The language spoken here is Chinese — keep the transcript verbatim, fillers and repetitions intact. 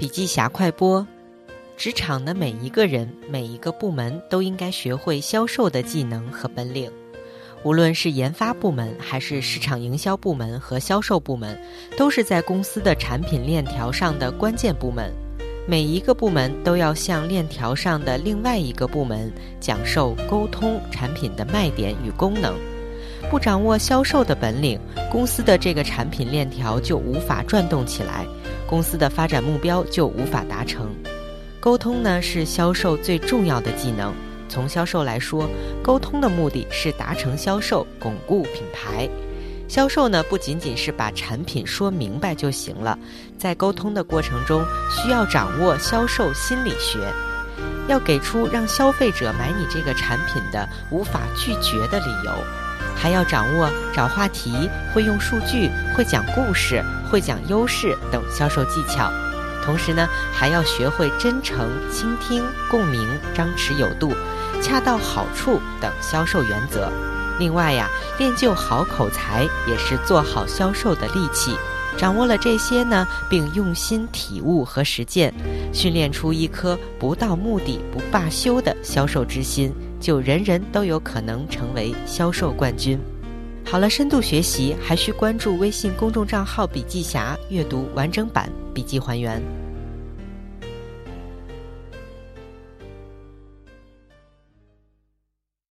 笔记侠快播：职场的每一个人、每一个部门都应该学会销售的技能和本领。无论是研发部门还是市场营销部门和销售部门，都是在公司的产品链条上的关键部门。每一个部门都要向链条上的另外一个部门讲授沟通产品的卖点与功能。不掌握销售的本领，公司的这个产品链条就无法转动起来，公司的发展目标就无法达成。沟通呢，是销售最重要的技能。从销售来说，沟通的目的是达成销售，巩固品牌。销售呢，不仅仅是把产品说明白就行了，在沟通的过程中，需要掌握销售心理学，要给出让消费者买你这个产品的无法拒绝的理由，还要掌握找话题、会用数据、会讲故事、会讲优势等销售技巧。同时呢，还要学会真诚、倾听、共鸣、张弛有度、恰到好处等销售原则。另外呀，练就好口才也是做好销售的利器。掌握了这些呢，并用心体悟和实践，训练出一颗不到目的不罢休的销售之心，就人人都有可能成为销售冠军。好了，深度学习还需关注微信公众账号笔记侠，阅读完整版笔记还原。